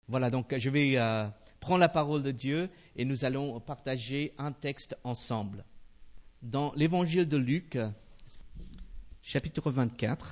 Voilà, donc je vais prendre la parole de Dieu et nous allons partager un texte ensemble. Dans l'évangile de Luc, chapitre 24,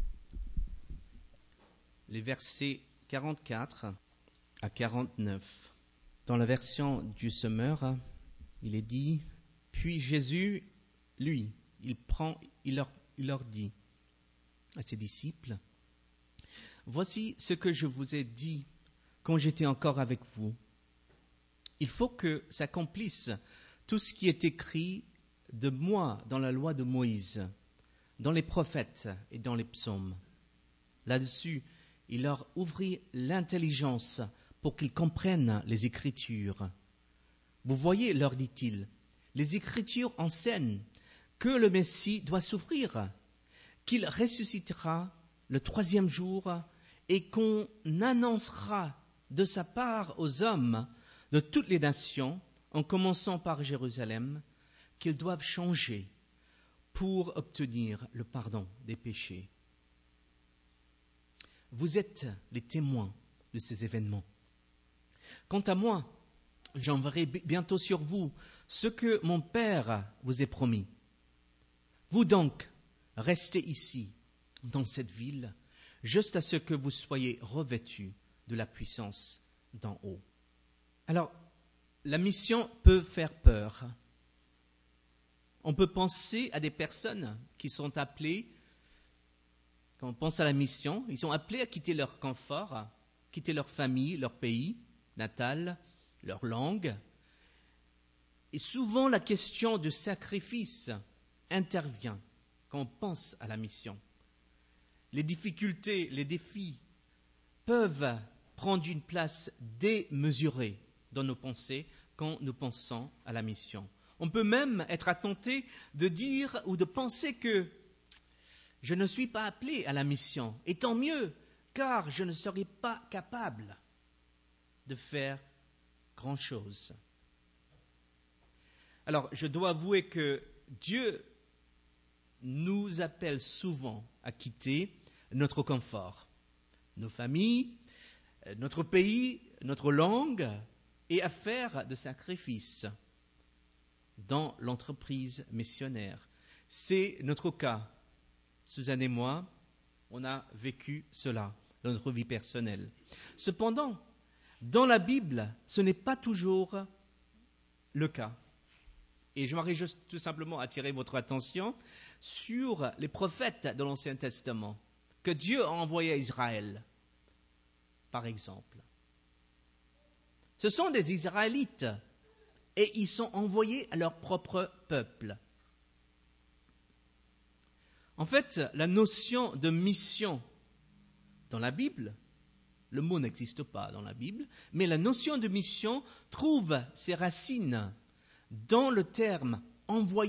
les versets 44 à 49. Dans la version du Semeur, il est dit, « Puis Jésus, lui, il leur dit à ses disciples, « Voici ce que je vous ai dit quand j'étais encore avec vous. Il faut que s'accomplisse tout ce qui est écrit de moi dans la loi de Moïse, dans les prophètes et dans les psaumes. » Là-dessus, il leur ouvrit l'intelligence pour qu'ils comprennent les Écritures. « Vous voyez, leur dit-il, les Écritures enseignent que le Messie doit souffrir, qu'il ressuscitera le 3e jour et qu'on annoncera de sa part aux hommes de toutes les nations, en commençant par Jérusalem, qu'ils doivent changer pour obtenir le pardon des péchés. Vous êtes les témoins de ces événements. Quant à moi, j'enverrai bientôt sur vous ce que mon Père vous a promis. Vous donc, restez ici, dans cette ville, jusqu'à ce que vous soyez revêtus de la puissance d'en haut. » Alors, la mission peut faire peur. On peut penser à des personnes qui sont appelées, quand on pense à la mission, ils sont appelés à quitter leur confort, quitter leur famille, leur pays natal, leur langue. Et souvent, la question du sacrifice intervient quand on pense à la mission. Les difficultés, les défis peuvent prendre une place démesurée dans nos pensées quand nous pensons à la mission. On peut même être tenté de dire ou de penser que je ne suis pas appelé à la mission, et tant mieux, car je ne serai pas capable de faire grand-chose. Alors, je dois avouer que Dieu nous appelle souvent à quitter notre confort, nos familles, notre pays, notre langue, et à faire des sacrifices dans l'entreprise missionnaire. C'est notre cas. Suzanne et moi, on a vécu cela dans notre vie personnelle. Cependant, dans la Bible, ce n'est pas toujours le cas. Et j'aimerais juste tout simplement attirer votre attention sur les prophètes de l'Ancien Testament que Dieu a envoyés à Israël, par exemple. Ce sont des Israélites et ils sont envoyés à leur propre peuple. En fait, la notion de mission dans la Bible, le mot n'existe pas dans la Bible, mais la notion de mission trouve ses racines dans le terme « envoyer ».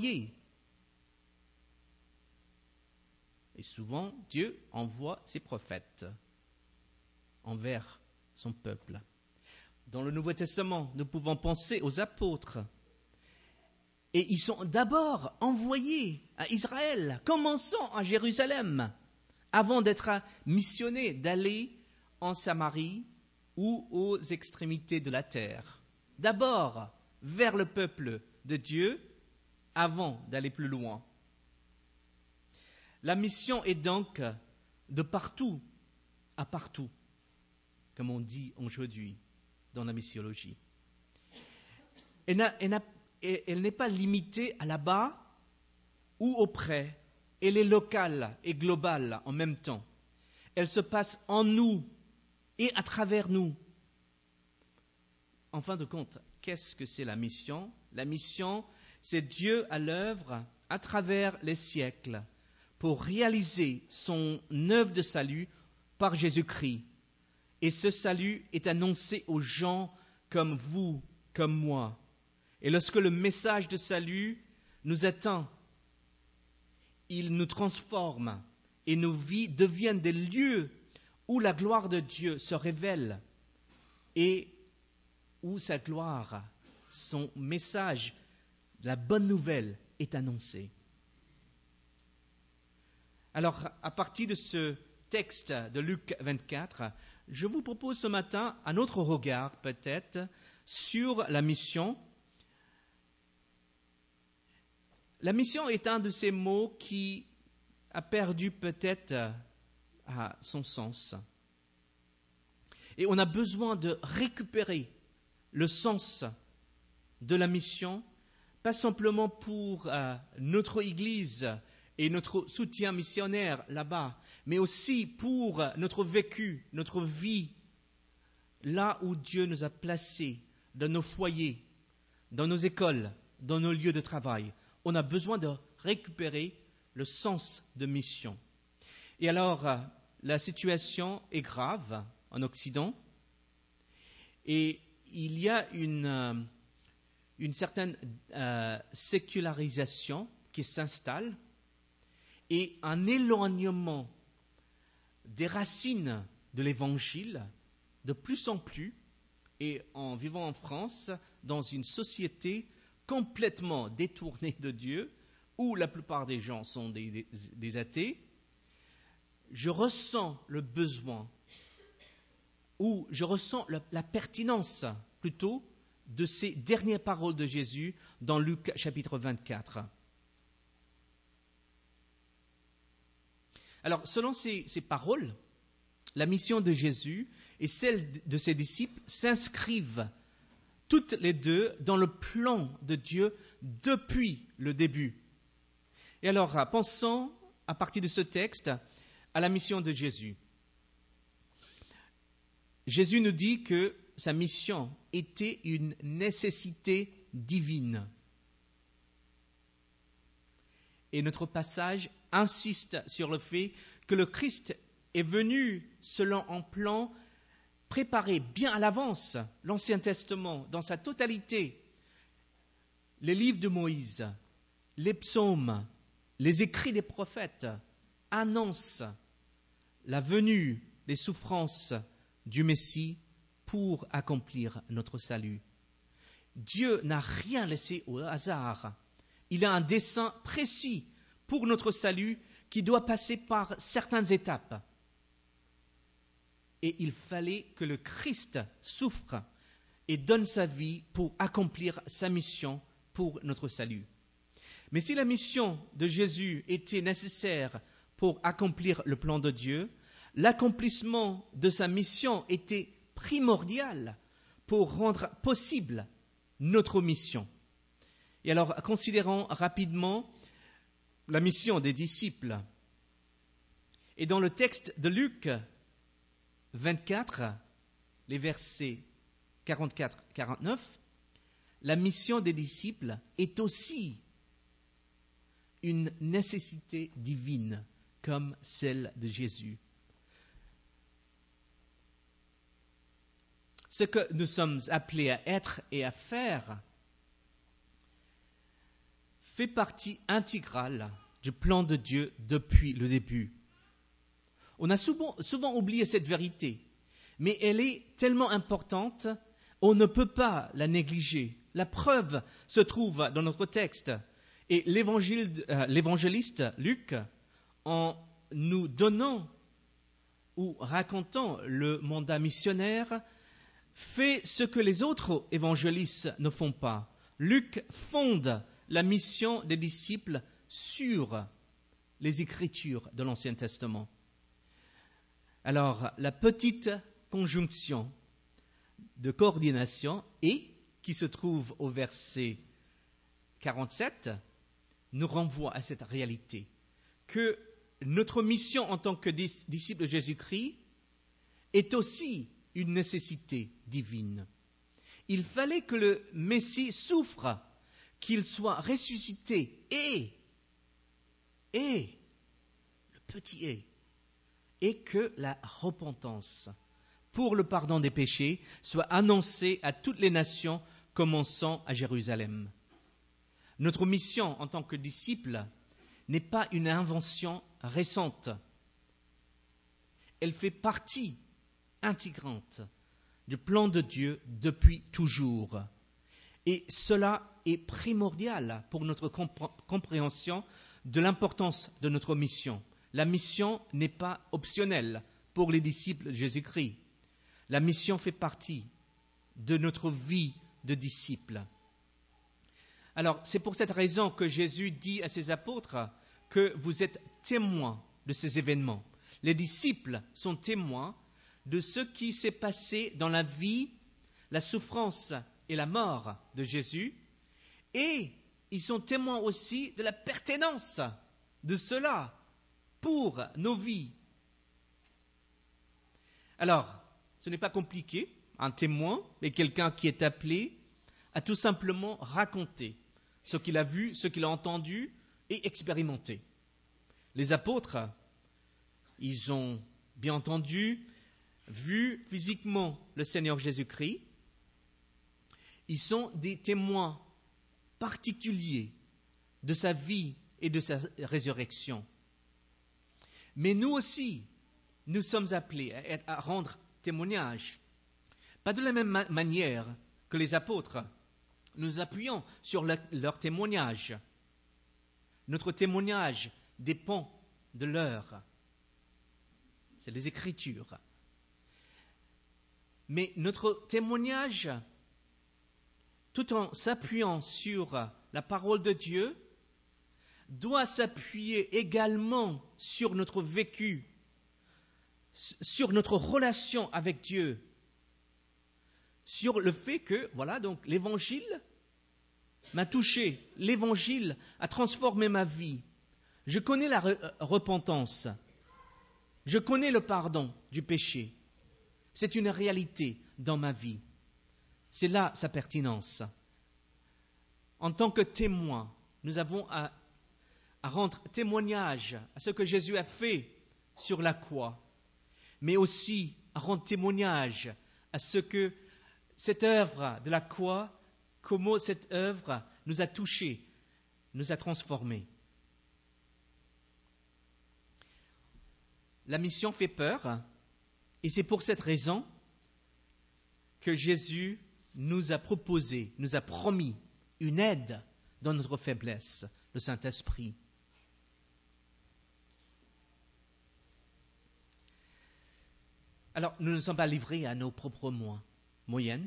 Et souvent, Dieu envoie ses prophètes envers son peuple. Dans le Nouveau Testament, nous pouvons penser aux apôtres. Et ils sont d'abord envoyés à Israël, commençons à Jérusalem, avant d'être missionnés, d'aller en Samarie ou aux extrémités de la terre. D'abord vers le peuple de Dieu, avant d'aller plus loin. La mission est donc de partout à partout, comme on dit aujourd'hui dans la missiologie. Elle n'est pas limitée à là-bas ou auprès. Elle est locale et globale en même temps. Elle se passe en nous et à travers nous. En fin de compte, qu'est-ce que c'est la mission ? La mission, c'est Dieu à l'œuvre à travers les siècles pour réaliser son œuvre de salut par Jésus-Christ. Et ce salut est annoncé aux gens comme vous, comme moi. Et lorsque le message de salut nous atteint, il nous transforme et nos vies deviennent des lieux où la gloire de Dieu se révèle et où sa gloire, son message, la bonne nouvelle est annoncé. Alors, à partir de ce texte de Luc 24, je vous propose ce matin un autre regard peut-être sur la mission. La mission est un de ces mots qui a perdu peut-être son sens. Et on a besoin de récupérer le sens de la mission, pas simplement pour notre Église et notre soutien missionnaire là-bas, mais aussi pour notre vécu, notre vie, là où Dieu nous a placés, dans nos foyers, dans nos écoles, dans nos lieux de travail. On a besoin de récupérer le sens de mission. Et alors, la situation est grave en Occident, et il y a une certaine sécularisation qui s'installe et un éloignement des racines de l'Évangile de plus en plus, et en vivant en France, dans une société complètement détournée de Dieu, où la plupart des gens sont des athées, je ressens le besoin, ou je ressens la pertinence plutôt de ces dernières paroles de Jésus dans Luc chapitre 24. Alors, selon ces paroles, la mission de Jésus et celle de ses disciples s'inscrivent toutes les deux dans le plan de Dieu depuis le début. Et alors, pensons à partir de ce texte à la mission de Jésus. Jésus nous dit que sa mission était une nécessité divine. Et notre passage insiste sur le fait que le Christ est venu selon un plan préparé bien à l'avance, l'Ancien Testament dans sa totalité, les livres de Moïse, les psaumes, les écrits des prophètes annoncent la venue, les souffrances du Messie pour accomplir notre salut. Dieu n'a rien laissé au hasard. Il a un dessein précis pour notre salut qui doit passer par certaines étapes. Et il fallait que le Christ souffre et donne sa vie pour accomplir sa mission pour notre salut. Mais si la mission de Jésus était nécessaire pour accomplir le plan de Dieu, l'accomplissement de sa mission était primordial pour rendre possible notre mission. Et alors, considérons rapidement la mission des disciples. Et dans le texte de Luc 24, les versets 44-49, la mission des disciples est aussi une nécessité divine comme celle de Jésus. Ce que nous sommes appelés à être et à faire fait partie intégrale du plan de Dieu depuis le début. On a souvent oublié cette vérité, mais elle est tellement importante, on ne peut pas la négliger. La preuve se trouve dans notre texte. Et l'évangéliste Luc, en nous donnant ou racontant le mandat missionnaire, fait ce que les autres évangélistes ne font pas. Luc fonde la mission des disciples sur les Écritures de l'Ancien Testament. Alors, la petite conjonction de coordination et qui se trouve au verset 47 nous renvoie à cette réalité que notre mission en tant que disciples de Jésus-Christ est aussi une nécessité divine. Il fallait que le Messie souffre, qu'il soit ressuscité et le petit et que la repentance pour le pardon des péchés soit annoncée à toutes les nations, commençant à Jérusalem. Notre mission en tant que disciples n'est pas une invention récente. Elle fait partie intégrante du plan de Dieu depuis toujours. Et cela est primordial pour notre compréhension de l'importance de notre mission. La mission n'est pas optionnelle pour les disciples de Jésus-Christ. La mission fait partie de notre vie de disciple. Alors, c'est pour cette raison que Jésus dit à ses apôtres que vous êtes témoins de ces événements. Les disciples sont témoins de ce qui s'est passé dans la vie, la souffrance et la mort de Jésus, et ils sont témoins aussi de la pertinence de cela pour nos vies. Alors, ce n'est pas compliqué, un témoin est quelqu'un qui est appelé à tout simplement raconter ce qu'il a vu, ce qu'il a entendu et expérimenté. Les apôtres, ils ont bien entendu vu physiquement le Seigneur Jésus-Christ. Ils sont des témoins particuliers de sa vie et de sa résurrection. Mais nous aussi, nous sommes appelés à rendre témoignage. Pas de la même manière que les apôtres. Nous appuyons sur leur témoignage. Notre témoignage dépend de leur. C'est les Écritures. Mais notre témoignage, tout en s'appuyant sur la parole de Dieu, doit s'appuyer également sur notre vécu, sur notre relation avec Dieu, sur le fait que, donc l'Évangile m'a touché, l'Évangile a transformé ma vie. Je connais la repentance, je connais le pardon du péché. C'est une réalité dans ma vie. C'est là sa pertinence. En tant que témoin, nous avons à rendre témoignage à ce que Jésus a fait sur la croix, mais aussi à rendre témoignage à ce que cette œuvre de la croix, comment cette œuvre nous a touchés, nous a transformés. La mission fait peur, et c'est pour cette raison que Jésus nous a proposé, nous a promis une aide dans notre faiblesse, le Saint-Esprit. Alors, nous ne sommes pas livrés à nos propres moyennes.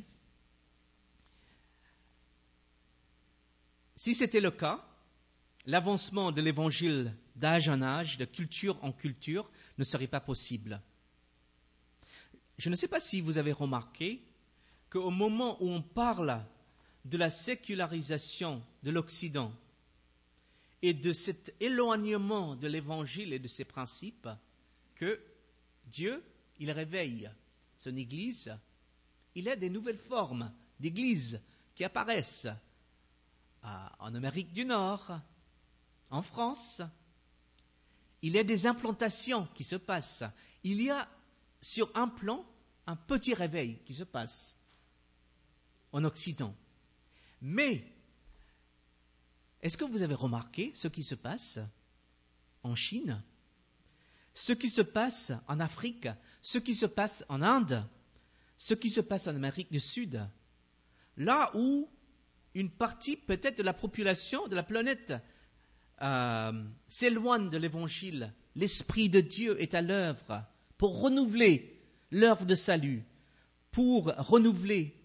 Si c'était le cas, l'avancement de l'Évangile d'âge en âge, de culture en culture, ne serait pas possible. Je ne sais pas si vous avez remarqué qu'au moment où on parle de la sécularisation de l'Occident et de cet éloignement de l'Évangile et de ses principes, que Dieu, il réveille son Église. Il y a des nouvelles formes d'Église qui apparaissent en Amérique du Nord, en France. Il y a des implantations qui se passent. Il y a sur un plan un petit réveil qui se passe en Occident. Mais, est-ce que vous avez remarqué ce qui se passe en Chine, ce qui se passe en Afrique, ce qui se passe en Inde, ce qui se passe en Amérique du Sud, là où une partie peut-être de la population de la planète s'éloigne de l'Évangile, l'Esprit de Dieu est à l'œuvre pour renouveler l'œuvre de salut, pour renouveler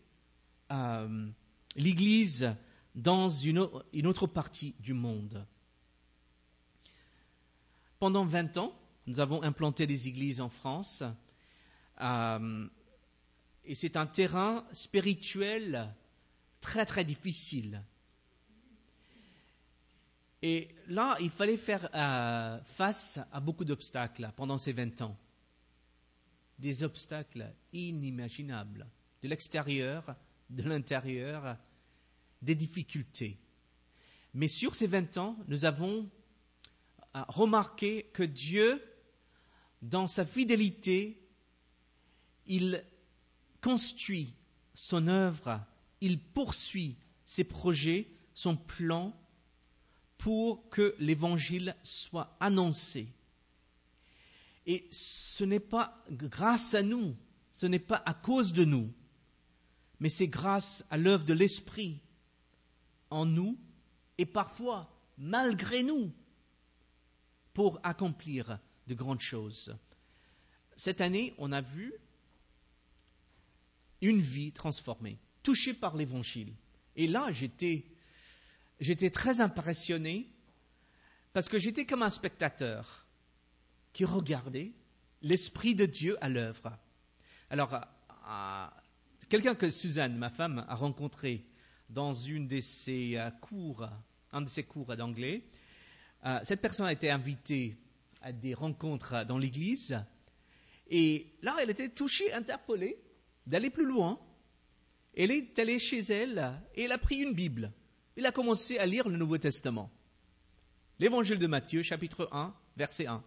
l'Église dans une autre partie du monde. Pendant 20 ans, nous avons implanté des églises en France et c'est un terrain spirituel très très difficile. Et là, il fallait faire face à beaucoup d'obstacles pendant ces 20 ans. Des obstacles inimaginables, de l'extérieur, de l'intérieur, des difficultés. Mais sur ces 20 ans, nous avons remarqué que Dieu, dans sa fidélité, il construit son œuvre, il poursuit ses projets, son plan, pour que l'Évangile soit annoncé. Et ce n'est pas grâce à nous, ce n'est pas à cause de nous, mais c'est grâce à l'œuvre de l'Esprit en nous et parfois malgré nous pour accomplir de grandes choses. Cette année, on a vu une vie transformée, touchée par l'Évangile. Et là, j'étais très impressionné parce que j'étais comme un spectateur qui regardait l'Esprit de Dieu à l'œuvre. Alors, quelqu'un que Suzanne, ma femme, a rencontré dans un de ses cours d'anglais, cette personne a été invitée à des rencontres dans l'église. Et là, elle était touchée, interpellée d'aller plus loin. Elle est allée chez elle et elle a pris une Bible. Elle a commencé à lire le Nouveau Testament. L'évangile de Matthieu, chapitre 1, verset 1.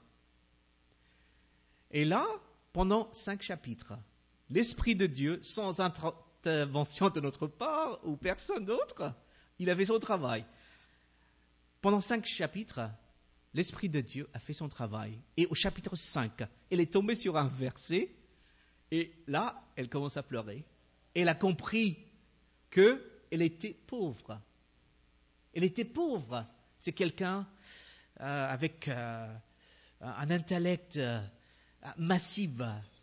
Et là, pendant 5 chapitres, l'Esprit de Dieu, sans intervention de notre part ou personne d'autre, il avait son travail. Pendant 5 chapitres, l'Esprit de Dieu a fait son travail. Et au chapitre 5, elle est tombée sur un verset, et là, elle commence à pleurer. Elle a compris qu'elle était pauvre. Elle était pauvre. C'est quelqu'un avec un intellect massif.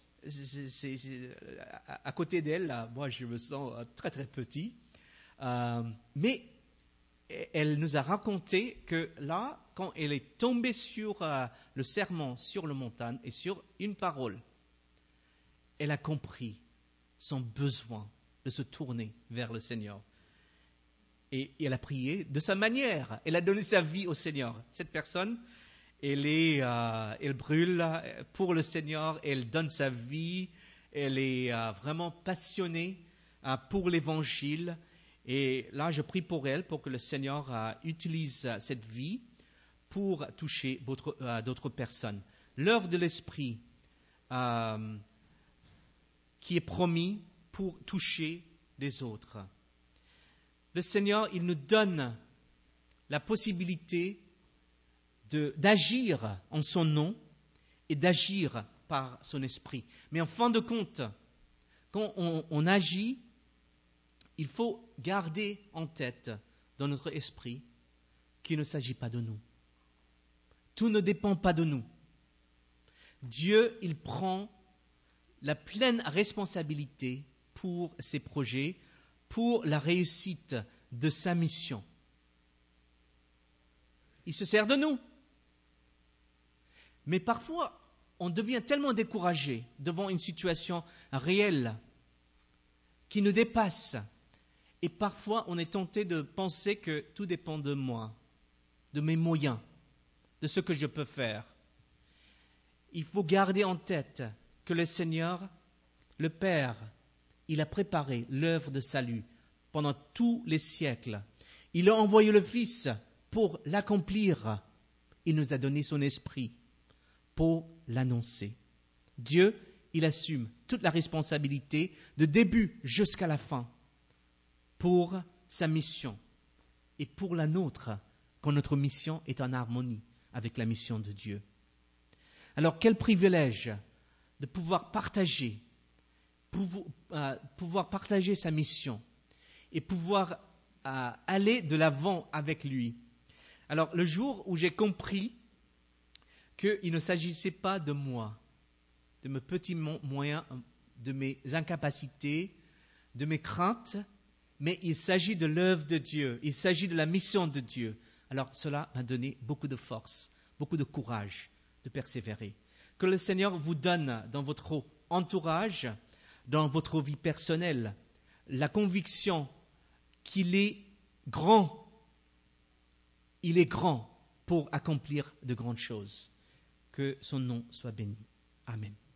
À côté d'elle, moi, je me sens très, très petit. Mais elle nous a raconté que là, quand elle est tombée sur le sermon sur la montagne et sur une parole, elle a compris son besoin de se tourner vers le Seigneur. Et elle a prié de sa manière. Elle a donné sa vie au Seigneur. Cette personne, elle brûle pour le Seigneur, elle donne sa vie, elle est vraiment passionnée pour l'Évangile. Et là, je prie pour elle, pour que le Seigneur utilise cette vie pour toucher d'autres personnes. L'œuvre de l'Esprit qui est promis pour toucher les autres. Le Seigneur, il nous donne la possibilité d'agir en son nom et d'agir par son esprit. Mais en fin de compte, quand on agit, il faut garder en tête dans notre esprit qu'il ne s'agit pas de nous. Tout ne dépend pas de nous. Dieu, il prend la pleine responsabilité pour ses projets, pour la réussite de sa mission. Il se sert de nous. Mais parfois, on devient tellement découragé devant une situation réelle qui nous dépasse. Et parfois, on est tenté de penser que tout dépend de moi, de mes moyens, de ce que je peux faire. Il faut garder en tête que le Seigneur, le Père, il a préparé l'œuvre de salut pendant tous les siècles. Il a envoyé le Fils pour l'accomplir. Il nous a donné son esprit pour l'annoncer. Dieu, il assume toute la responsabilité de début jusqu'à la fin pour sa mission et pour la nôtre, quand notre mission est en harmonie avec la mission de Dieu. Alors, quel privilège de pouvoir partager sa mission et pouvoir aller de l'avant avec lui. Alors, le jour où j'ai compris qu'il ne s'agissait pas de moi, de mes petits moyens, de mes incapacités, de mes craintes, mais il s'agit de l'œuvre de Dieu, il s'agit de la mission de Dieu. Alors, cela m'a donné beaucoup de force, beaucoup de courage de persévérer. Que le Seigneur vous donne dans votre entourage, dans votre vie personnelle, la conviction qu'il est grand. Il est grand pour accomplir de grandes choses. Que son nom soit béni. Amen.